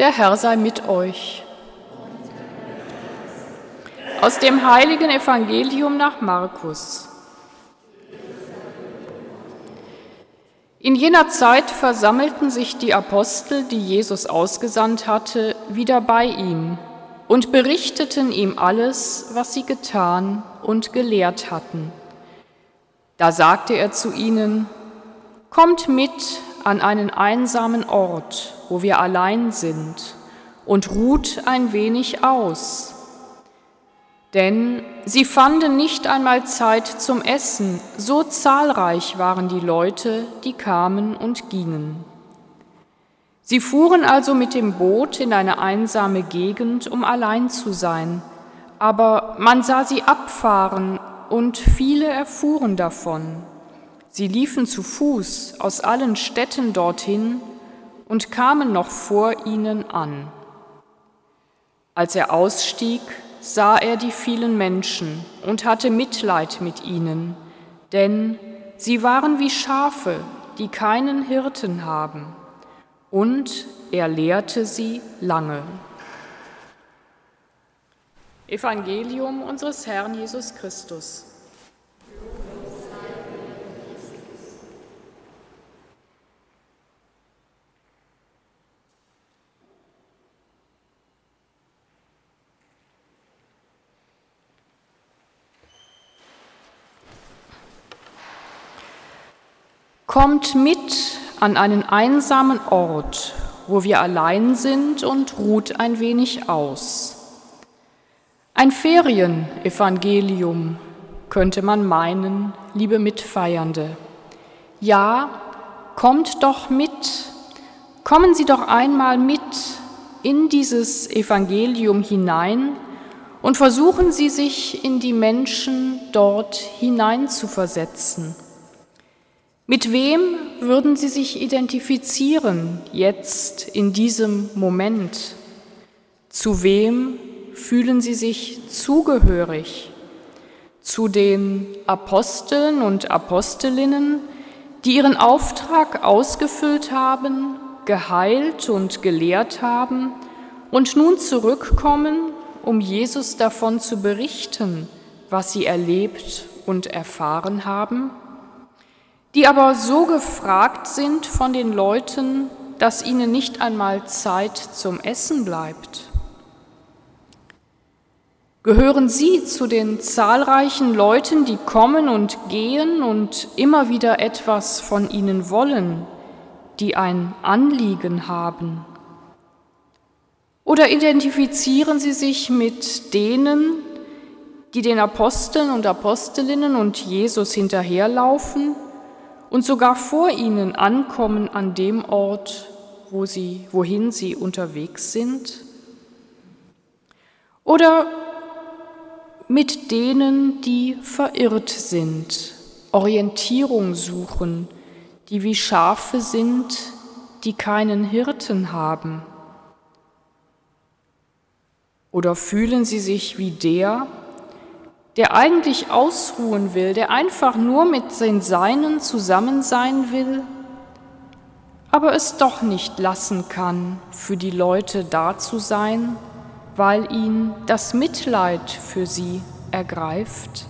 Der Herr sei mit euch. Aus dem heiligen Evangelium nach Markus. In jener Zeit versammelten sich die Apostel, die Jesus ausgesandt hatte, wieder bei ihm und berichteten ihm alles, was sie getan und gelehrt hatten. Da sagte er zu ihnen: Kommt mit an einen einsamen Ort, wo wir allein sind, und ruht ein wenig aus. Denn sie fanden nicht einmal Zeit zum Essen, so zahlreich waren die Leute, die kamen und gingen. Sie fuhren also mit dem Boot in eine einsame Gegend, um allein zu sein, aber man sah sie abfahren und viele erfuhren davon. Sie liefen zu Fuß aus allen Städten dorthin und kamen noch vor ihnen an. Als er ausstieg, sah er die vielen Menschen und hatte Mitleid mit ihnen, denn sie waren wie Schafe, die keinen Hirten haben. Und er lehrte sie lange. Evangelium unseres Herrn Jesus Christus. Kommt mit an einen einsamen Ort, wo wir allein sind, und ruht ein wenig aus. Ein Ferienevangelium, könnte man meinen, liebe Mitfeiernde. Ja, kommt doch mit, kommen Sie doch einmal mit in dieses Evangelium hinein und versuchen Sie sich in die Menschen dort hineinzuversetzen. Mit wem würden Sie sich identifizieren jetzt in diesem Moment? Zu wem fühlen Sie sich zugehörig? Zu den Aposteln und Apostelinnen, die ihren Auftrag ausgefüllt haben, geheilt und gelehrt haben und nun zurückkommen, um Jesus davon zu berichten, was sie erlebt und erfahren haben? Die aber so gefragt sind von den Leuten, dass ihnen nicht einmal Zeit zum Essen bleibt. Gehören Sie zu den zahlreichen Leuten, die kommen und gehen und immer wieder etwas von Ihnen wollen, die ein Anliegen haben? Oder identifizieren Sie sich mit denen, die den Aposteln und Apostelinnen und Jesus hinterherlaufen und sogar vor ihnen ankommen an dem Ort, wohin sie unterwegs sind? Oder mit denen, die verirrt sind, Orientierung suchen, die wie Schafe sind, die keinen Hirten haben? Oder fühlen sie sich wie der eigentlich ausruhen will, der einfach nur mit den Seinen zusammen sein will, aber es doch nicht lassen kann, für die Leute da zu sein, weil ihn das Mitleid für sie ergreift?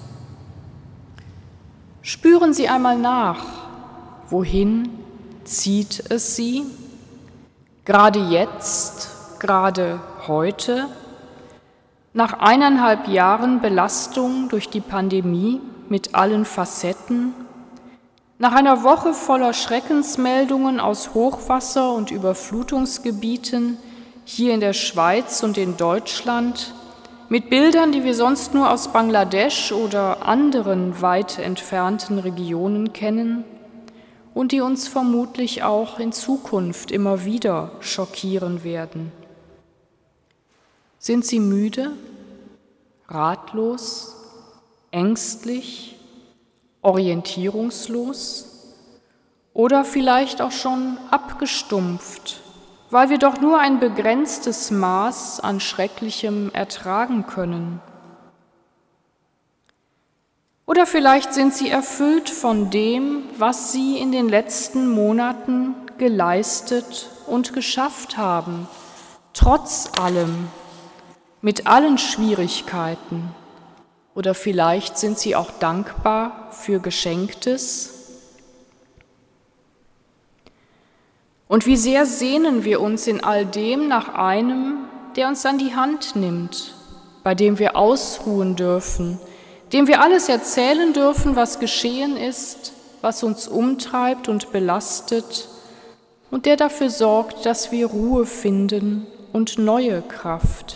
Spüren Sie einmal nach, wohin zieht es Sie? Gerade jetzt, gerade heute? Nach 1,5 Jahren Belastung durch die Pandemie mit allen Facetten, nach einer Woche voller Schreckensmeldungen aus Hochwasser- und Überflutungsgebieten hier in der Schweiz und in Deutschland, mit Bildern, die wir sonst nur aus Bangladesch oder anderen weit entfernten Regionen kennen und die uns vermutlich auch in Zukunft immer wieder schockieren werden. Sind Sie müde, ratlos, ängstlich, orientierungslos oder vielleicht auch schon abgestumpft, weil wir doch nur ein begrenztes Maß an Schrecklichem ertragen können? Oder vielleicht sind Sie erfüllt von dem, was Sie in den letzten Monaten geleistet und geschafft haben, trotz allem, mit allen Schwierigkeiten, oder vielleicht sind sie auch dankbar für Geschenktes. Und wie sehr sehnen wir uns in all dem nach einem, der uns an die Hand nimmt, bei dem wir ausruhen dürfen, dem wir alles erzählen dürfen, was geschehen ist, was uns umtreibt und belastet und der dafür sorgt, dass wir Ruhe finden und neue Kraft.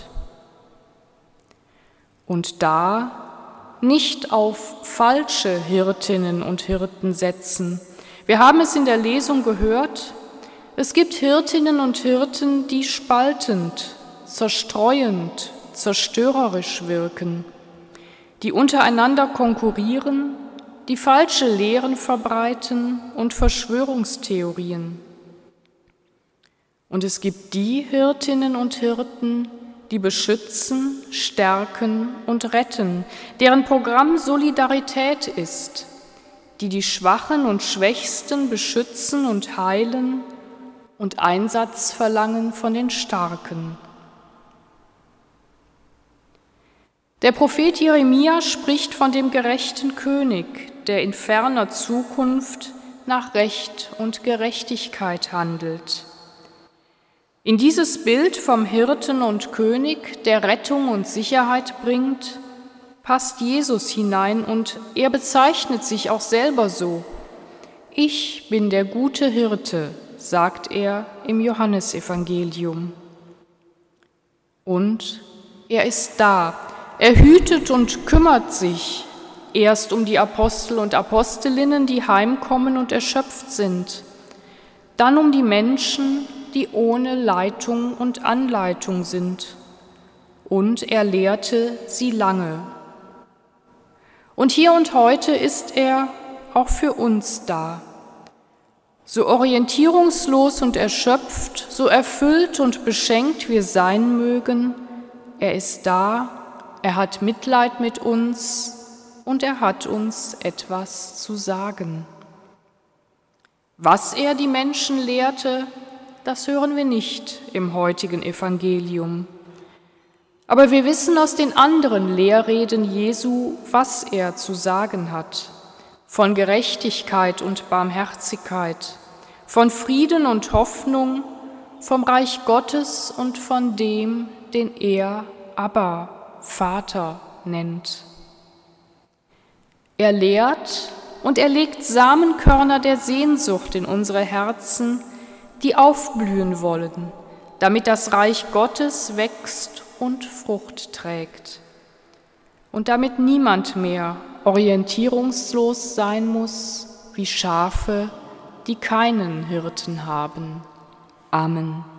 Und da nicht auf falsche Hirtinnen und Hirten setzen. Wir haben es in der Lesung gehört, es gibt Hirtinnen und Hirten, die spaltend, zerstreuend, zerstörerisch wirken, die untereinander konkurrieren, die falsche Lehren verbreiten und Verschwörungstheorien. Und es gibt die Hirtinnen und Hirten, die beschützen, stärken und retten, deren Programm Solidarität ist, die die Schwachen und Schwächsten beschützen und heilen und Einsatz verlangen von den Starken. Der Prophet Jeremia spricht von dem gerechten König, der in ferner Zukunft nach Recht und Gerechtigkeit handelt. In dieses Bild vom Hirten und König, der Rettung und Sicherheit bringt, passt Jesus hinein und er bezeichnet sich auch selber so. Ich bin der gute Hirte, sagt er im Johannesevangelium. Und er ist da, er hütet und kümmert sich, erst um die Apostel und Apostelinnen, die heimkommen und erschöpft sind, dann um die Menschen, die ohne Leitung und Anleitung sind. Und er lehrte sie lange. Und hier und heute ist er auch für uns da. So orientierungslos und erschöpft, so erfüllt und beschenkt wir sein mögen, er ist da, er hat Mitleid mit uns und er hat uns etwas zu sagen. Was er die Menschen lehrte, das hören wir nicht im heutigen Evangelium. Aber wir wissen aus den anderen Lehrreden Jesu, was er zu sagen hat. Von Gerechtigkeit und Barmherzigkeit, von Frieden und Hoffnung, vom Reich Gottes und von dem, den er Abba, Vater, nennt. Er lehrt und er legt Samenkörner der Sehnsucht in unsere Herzen, die aufblühen wollen, damit das Reich Gottes wächst und Frucht trägt und damit niemand mehr orientierungslos sein muss wie Schafe, die keinen Hirten haben. Amen.